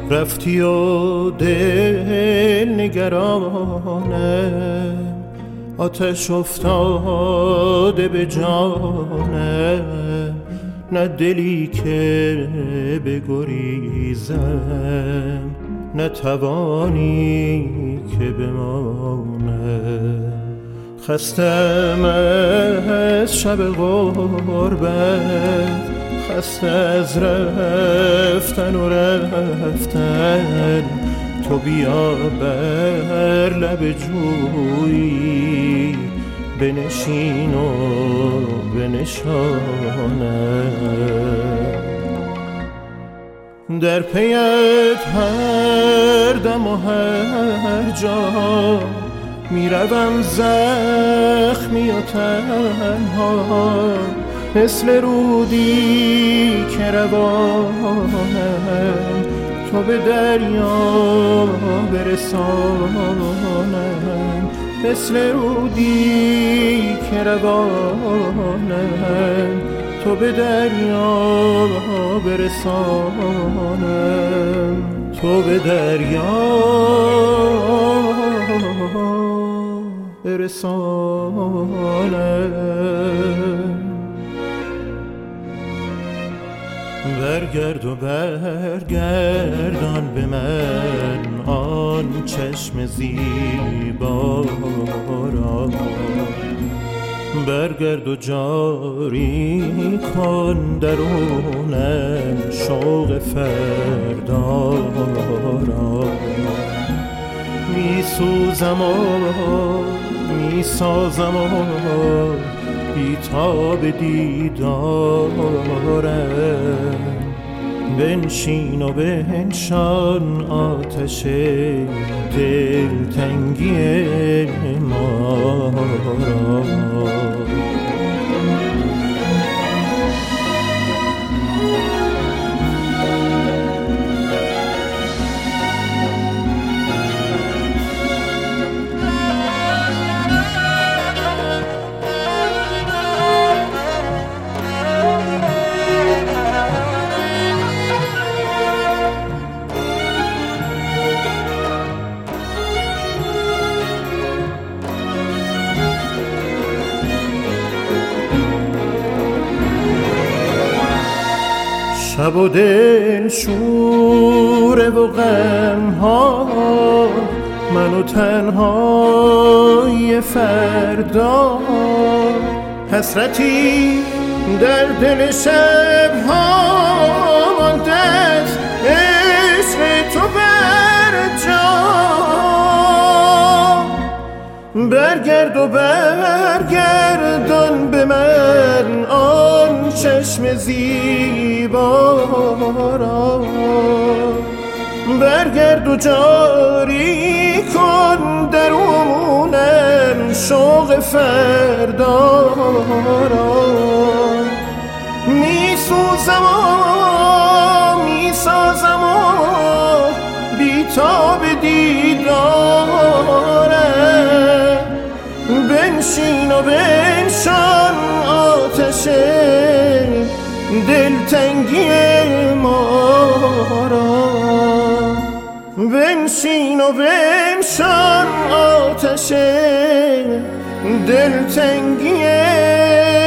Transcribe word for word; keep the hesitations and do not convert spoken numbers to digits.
رفتی و دل نگرانم، آتش افتاده به جانم، نه دلی که بگریزم، نه توانی که بمانم. خستم از شب غربت، خسته از رفتن و رفتن، تو بیا بر لب جویی، بنشین و بنشانم. در پیت هر دم و هر جا، میروم زخمی و تنها، مثل رودی که روانم، تو به دریا برسانم، مثل رودی که روانم، تو به دریا برسانم، تو به دریا برسانم. برگرد و برگردان به من آن چشم زیبا را، برگرد و جاری کن درونم شوق فردا را. می سوزم و می سازم و بی تاب دیدارم، بنشین و بنشان آتش دلتنگی ما را. شب و دل شوره و غم ها، منو تنهای فردا، حسرتی در دل شب ها مانده است، عشق تو بر جا. برگرد و برگردان به من آن چشم زیبا را، برگرد و جاری کن درونم شوق فردا را. می سوزم و می سازم و بی تاب دیدارم، بنشین و بنشان آتش دلتنگی ما را. بنشین و بنشان آتش دلتنگی